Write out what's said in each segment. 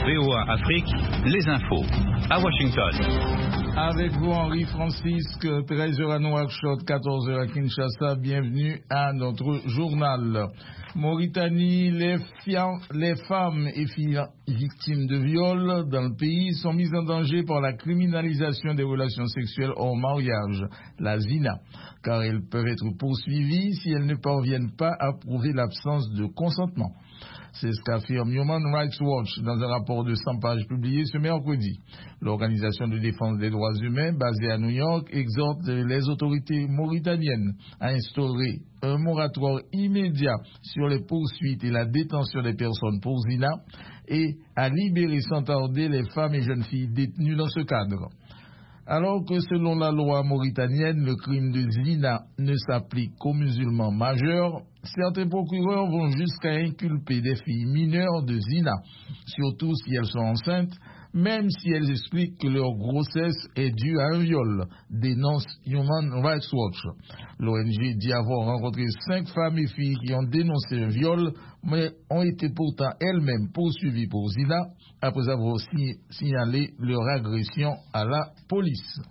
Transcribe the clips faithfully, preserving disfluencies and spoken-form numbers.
V O A Afrique, les infos. À Washington. Avec vous, Henri Francisque, treize heures à Nouakchott, quatorze heures à Kinshasa. Bienvenue à notre journal. Mauritanie, les, fiam- les femmes et filles victimes de viol dans le pays sont mises en danger par la criminalisation des relations sexuelles hors mariage, la zina, car elles peuvent être poursuivies si elles ne parviennent pas à prouver l'absence de consentement. C'est ce qu'affirme Human Rights Watch dans un rapport de cent pages publié ce mercredi. L'organisation de défense des droits humains basée à New York exhorte les autorités mauritaniennes à instaurer un moratoire immédiat sur les poursuites et la détention des personnes pour zina et à libérer sans tarder les femmes et jeunes filles détenues dans ce cadre. Alors que selon la loi mauritanienne, le crime de zina ne s'applique qu'aux musulmans majeurs, certains procureurs vont jusqu'à inculper des filles mineures de zina, surtout si elles sont enceintes, même si elles expliquent que leur grossesse est due à un viol, dénonce Human Rights Watch. L'O N G dit avoir rencontré cinq femmes et filles qui ont dénoncé un viol, mais ont été pourtant elles-mêmes poursuivies pour zina après avoir si- signalé leur agression à la police.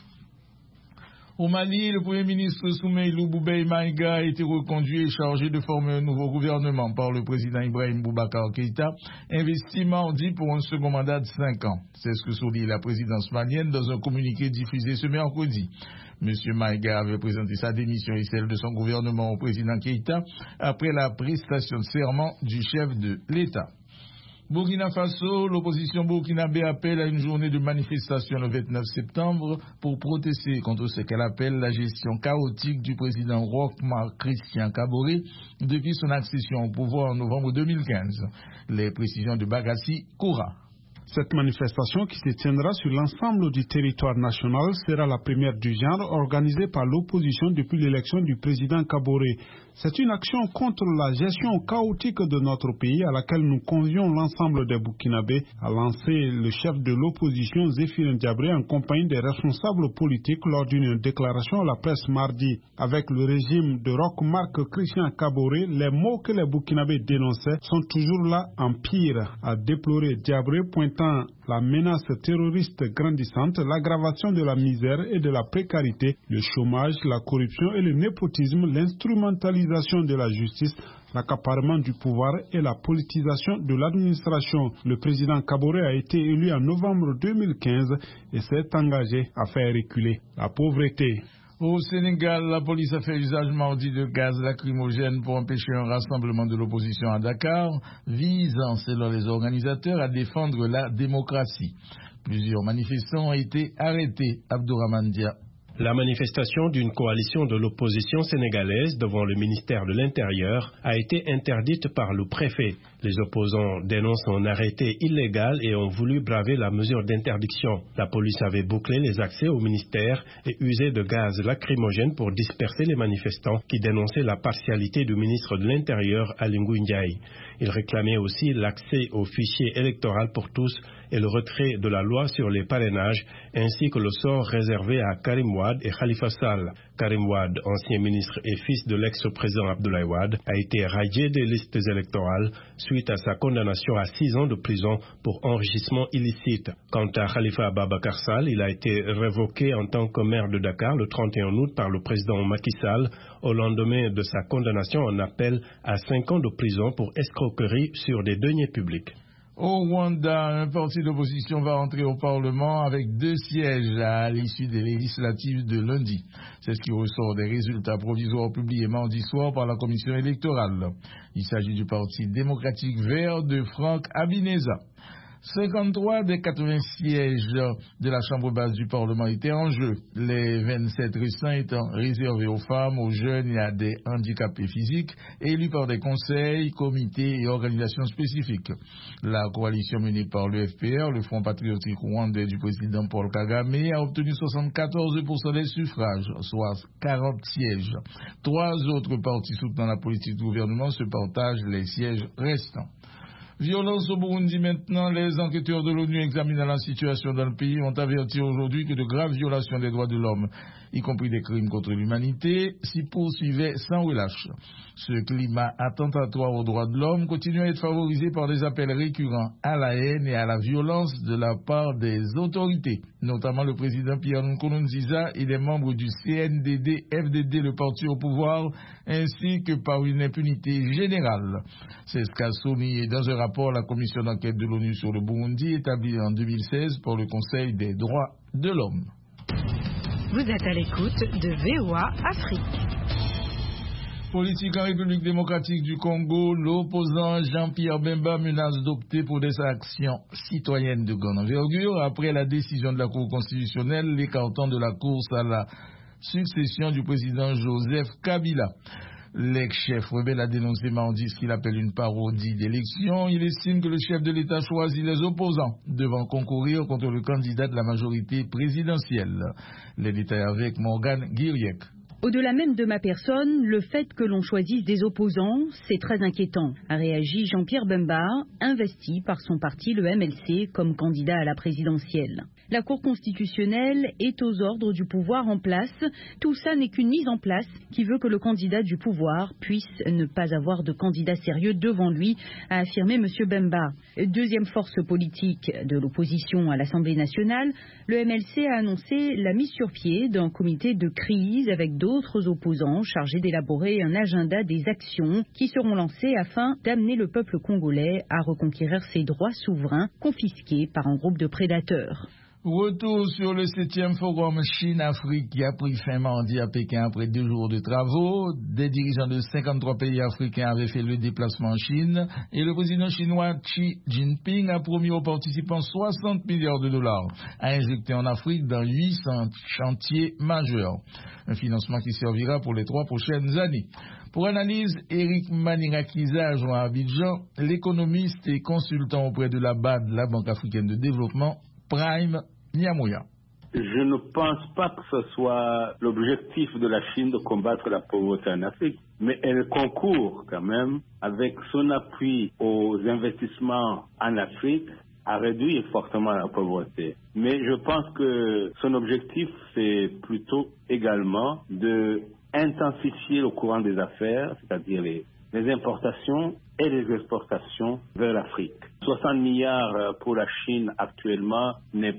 Au Mali, le Premier ministre Soumeilou Boubèye Maïga a été reconduit et chargé de former un nouveau gouvernement par le président Ibrahim Boubacar Keïta, investi mardi pour un second mandat de cinq ans. C'est ce que souligne la présidence malienne dans un communiqué diffusé ce mercredi. Monsieur Maïga avait présenté sa démission et celle de son gouvernement au président Keïta après la prestation de serment du chef de l'État. Burkina Faso, l'opposition burkinabé appelle à une journée de manifestation le vingt-neuf septembre pour protester contre ce qu'elle appelle la gestion chaotique du président Roch-Marc Christian Kaboré depuis son accession au pouvoir en novembre deux mille quinze. Les précisions de Bagassi Koura. Cette manifestation, qui se tiendra sur l'ensemble du territoire national, sera la première du genre organisée par l'opposition depuis l'élection du président Kaboré. C'est une action contre la gestion chaotique de notre pays à laquelle nous convions l'ensemble des Burkinabés, a lancé le chef de l'opposition Zéphirin Diabré en compagnie des responsables politiques lors d'une déclaration à la presse mardi. Avec le régime de Roch-Marc Christian Kaboré, les mots que les Burkinabés dénonçaient sont toujours là en pire, a déploré Diabré, pointant la menace terroriste grandissante, l'aggravation de la misère et de la précarité, le chômage, la corruption et le népotisme, l'instrumentalisation de la justice, l'accaparement du pouvoir et la politisation de l'administration. Le président Kaboré a été élu en novembre deux mille quinze et s'est engagé à faire reculer la pauvreté. Au Sénégal, la police a fait usage mardi de gaz lacrymogène pour empêcher un rassemblement de l'opposition à Dakar, visant, selon les organisateurs, à défendre la démocratie. Plusieurs manifestants ont été arrêtés. Abdourahmane Dia. La manifestation d'une coalition de l'opposition sénégalaise devant le ministère de l'Intérieur a été interdite par le préfet. Les opposants dénoncent un arrêté illégal et ont voulu braver la mesure d'interdiction. La police avait bouclé les accès au ministère et usé de gaz lacrymogène pour disperser les manifestants qui dénonçaient la partialité du ministre de l'Intérieur, Aly Ngouille Ndiaye. Ils réclamaient aussi l'accès au fichier électoral pour tous et le retrait de la loi sur les parrainages, ainsi que le sort réservé à Karim Wade et Khalifa Sall. Karim Wade, ancien ministre et fils de l'ex-président Abdoulaye Wade, a été radié des listes électorales suite à sa condamnation à six ans de prison pour enrichissement illicite. Quant à Khalifa Ababacar Sall, il a été révoqué en tant que maire de Dakar le trente et un août par le président Macky Sall au lendemain de sa condamnation en appel à cinq ans de prison pour escroquerie sur des deniers publics. Au Rwanda, un parti d'opposition va entrer au Parlement avec deux sièges à l'issue des législatives de lundi. C'est ce qui ressort des résultats provisoires publiés mardi soir par la commission électorale. Il s'agit du Parti démocratique vert de Frank Habineza. cinquante-trois des quatre-vingts sièges de la Chambre basse du Parlement étaient en jeu, les vingt-sept restants étant réservés aux femmes, aux jeunes et à des handicapés physiques, élus par des conseils, comités et organisations spécifiques. La coalition menée par le F P R, le Front patriotique rwandais du président Paul Kagame, a obtenu soixante-quatorze pour cent des suffrages, soit quarante sièges. Trois autres partis soutenant la politique du gouvernement se partagent les sièges restants. Violence au Burundi maintenant, les enquêteurs de l'ONU examinant la situation dans le pays ont averti aujourd'hui que de graves violations des droits de l'homme y compris des crimes contre l'humanité, s'y poursuivait sans relâche. Ce climat attentatoire aux droits de l'homme continue à être favorisé par des appels récurrents à la haine et à la violence de la part des autorités, notamment le président Pierre Nkurunziza et les membres du C N D D F D D, le parti au pouvoir, ainsi que par une impunité générale. C'est ce qu'a souligné dans un rapport la commission d'enquête de l'ONU sur le Burundi, établi en deux mille seize par le Conseil des droits de l'homme. Vous êtes à l'écoute de V O A Afrique. Politique en République démocratique du Congo, l'opposant Jean-Pierre Bemba menace d'opter pour des actions citoyennes de grande envergure après la décision de la Cour constitutionnelle l'écartant de la course à la succession du président Joseph Kabila. L'ex-chef rebelle a dénoncé mardi ce qu'il appelle une parodie d'élection. Il estime que le chef de l'État choisit les opposants devant concourir contre le candidat de la majorité présidentielle. Les détails avec Morgane Guiriec. Au-delà même de ma personne, le fait que l'on choisisse des opposants, c'est très inquiétant, a réagi Jean-Pierre Bemba, investi par son parti, le M L C, comme candidat à la présidentielle. La Cour constitutionnelle est aux ordres du pouvoir en place. Tout ça n'est qu'une mise en place qui veut que le candidat du pouvoir puisse ne pas avoir de candidat sérieux devant lui, a affirmé M. Bemba. Deuxième force politique de l'opposition à l'Assemblée nationale, le M L C a annoncé la mise sur pied d'un comité de crise avec d'autres d'autres opposants chargés d'élaborer un agenda des actions qui seront lancées afin d'amener le peuple congolais à reconquérir ses droits souverains confisqués par un groupe de prédateurs. Retour sur le septième forum Chine-Afrique qui a pris fin mardi à Pékin après deux jours de travaux. Des dirigeants de cinquante-trois pays africains avaient fait le déplacement en Chine et le président chinois Xi Jinping a promis aux participants soixante milliards de dollars à injecter en Afrique dans huit cents chantiers majeurs. Un financement qui servira pour les trois prochaines années. Pour analyse, Eric Manirakiza, joint à Abidjan, l'économiste et consultant auprès de la B A D, la Banque africaine de développement, Prime Nyamoya. Je ne pense pas que ce soit l'objectif de la Chine de combattre la pauvreté en Afrique, mais elle concourt quand même, avec son appui aux investissements en Afrique, à réduire fortement la pauvreté. Mais je pense que son objectif, c'est plutôt également de intensifier le courant des affaires, c'est-à-dire les, les importations et les exportations vers l'Afrique. soixante milliards pour la Chine actuellement n'est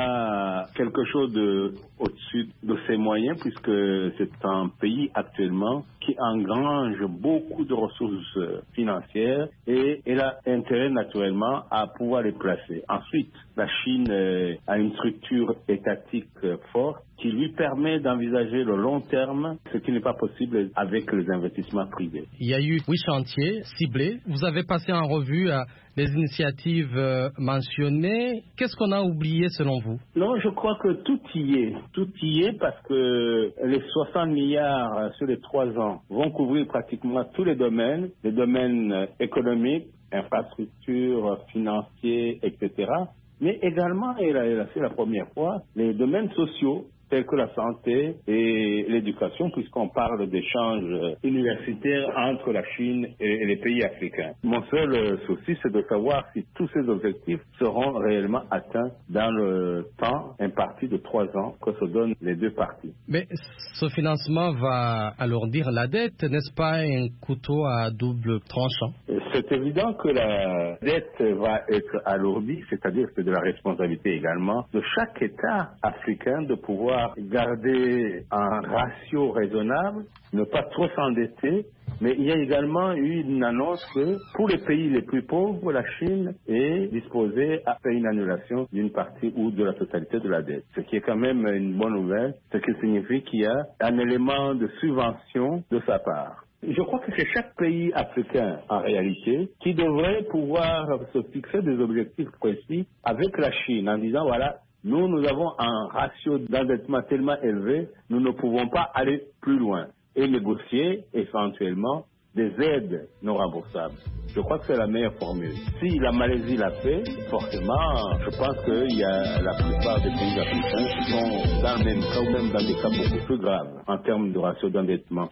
pas quelque chose de, au-dessus de ses moyens, puisque c'est un pays actuellement qui engrange beaucoup de ressources financières et elle a intérêt naturellement à pouvoir les placer. Ensuite, la Chine euh, a une structure étatique euh, forte qui lui permet d'envisager le long terme, ce qui n'est pas possible avec les investissements privés. Il y a eu huit chantiers ciblés. Vous avez passé en revue euh, les initiatives euh, mentionnées. Qu'est-ce qu'on a oublié selon vous? Non, je crois que tout y est. Tout y est parce que les soixante milliards sur les trois ans vont couvrir pratiquement tous les domaines, les domaines économiques, infrastructures, financiers, et cetera. Mais également, et là, c'est la première fois, les domaines sociaux, tels que la santé et l'éducation, puisqu'on parle d'échanges universitaires entre la Chine et les pays africains. Mon seul souci, c'est de savoir si tous ces objectifs seront réellement atteints dans le temps imparti de trois ans que se donnent les deux parties. Mais ce financement va alourdir la dette, n'est-ce pas un couteau à double tranchant? C'est évident que la dette va être alourdie, c'est-à-dire que c'est de la responsabilité également de chaque État africain de pouvoir garder un ratio raisonnable, ne pas trop s'endetter, mais il y a également eu une annonce que pour les pays les plus pauvres, la Chine est disposée à faire une annulation d'une partie ou de la totalité de la dette, ce qui est quand même une bonne nouvelle, ce qui signifie qu'il y a un élément de subvention de sa part. Je crois que c'est chaque pays africain, en réalité, qui devrait pouvoir se fixer des objectifs précis avec la Chine en disant, voilà, nous, nous avons un ratio d'endettement tellement élevé, nous ne pouvons pas aller plus loin et négocier éventuellement des aides non remboursables. Je crois que c'est la meilleure formule. Si la Malaisie l'a fait, forcément, je pense qu'il y a la plupart des pays africains qui sont dans le même cas ou même dans des cas beaucoup plus graves en termes de ratio d'endettement.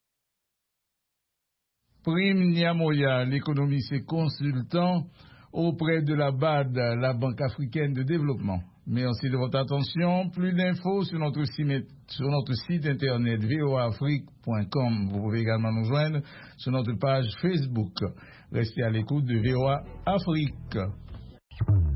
Prime Nyamoya, l'économiste et consultant auprès de la B A D, la Banque africaine de développement. Merci de votre attention. Plus d'infos sur notre site, sur notre site internet v o a afrique point com. Vous pouvez également nous joindre sur notre page Facebook. Restez à l'écoute de V O A Afrique.